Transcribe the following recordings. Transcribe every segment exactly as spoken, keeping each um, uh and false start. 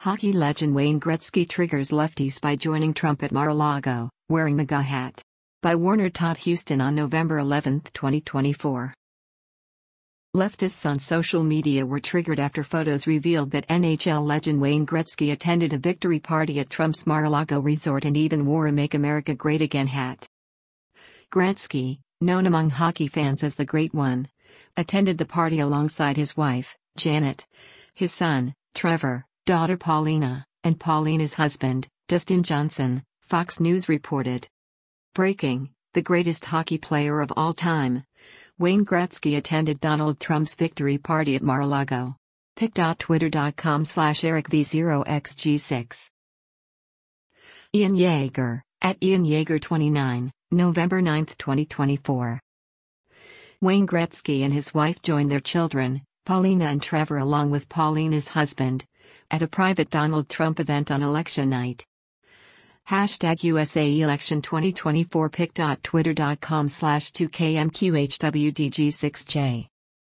Hockey legend Wayne Gretzky triggers lefties by joining Trump at Mar-a-Lago, wearing MAGA hat. By Warner Todd Huston on November eleventh, twenty twenty-four. Leftists on social media were triggered after photos revealed that N H L legend Wayne Gretzky attended a victory party at Trump's Mar-a-Lago resort and even wore a Make America Great Again hat. Gretzky, known among hockey fans as the Great One, attended the party alongside his wife, Janet, his son, Trevor, daughter Paulina, and Paulina's husband, Dustin Johnson, Fox News reported. Breaking: the greatest hockey player of all time, Wayne Gretzky attended Donald Trump's victory party at Mar-a-Lago. pic dot twitter dot com slash eric v zero x g six. Ian Yeager, at Ian Yeager twenty-nine, November ninth, twenty twenty-four. Wayne Gretzky and his wife joined their children, Paulina and Trevor, along with Paulina's husband, at a private Donald Trump event on election night. Hashtag U S A election twenty twenty-four pic dot twitter dot com slash two K M Q H W D G six J.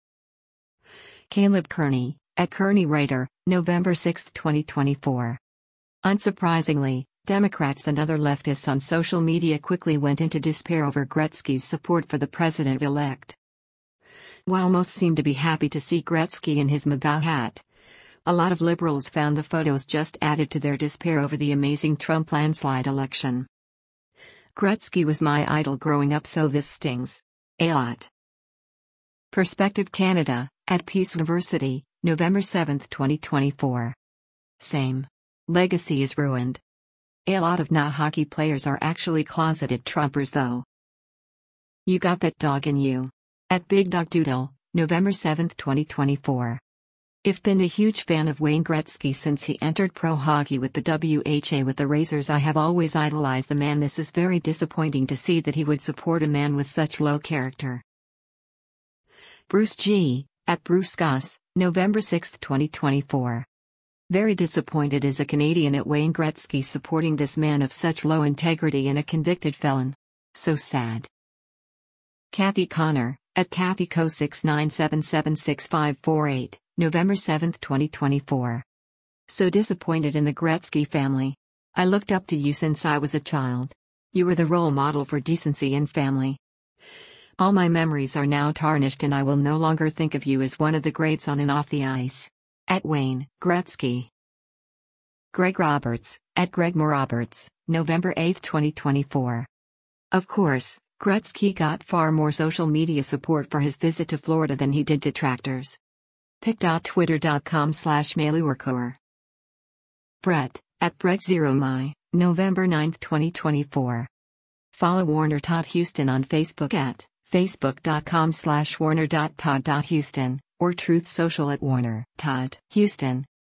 Caleb Kearney, at Kearney Writer, November sixth, twenty twenty-four. Unsurprisingly, Democrats and other leftists on social media quickly went into despair over Gretzky's support for the president-elect. While most seemed to be happy to see Gretzky in his MAGA hat, a lot of liberals found the photos just added to their despair over the amazing Trump landslide election. Gretzky was my idol growing up, so this stings a lot. Perspective Canada, at Peace University, November seventh, twenty twenty-four. Same. Legacy is ruined. A lot of N A hockey players are actually closeted Trumpers though. You got that dog in you. At Big Dog Doodle, November seventh, twenty twenty-four. I've been a huge fan of Wayne Gretzky since he entered pro hockey with the W H A with the Razors. I have always idolized the man. This is very disappointing to see that he would support a man with such low character. Bruce G., at Bruce Goss, November sixth, twenty twenty-four. Very disappointed as a Canadian at Wayne Gretzky supporting this man of such low integrity and a convicted felon. So sad. Kathy Connor, at Kathy Co six nine seven seven six five four eight, November seventh, twenty twenty-four. So disappointed in the Gretzky family. I looked up to you since I was a child. You were the role model for decency and family. All my memories are now tarnished and I will no longer think of you as one of the greats on and off the ice. At Wayne Gretzky. Greg Roberts, at Greg Mo Roberts, November eighth, twenty twenty-four. Of course, Gretzky got far more social media support for his visit to Florida than he did detractors. pic dot twitter dot com slash Mailuarcour. Brett, at Brett Zero My, November ninth, twenty twenty-four. Follow Warner Todd Huston on Facebook at facebook dot com slash warner dot todd dot huston or Truth Social at Warner Todd Huston.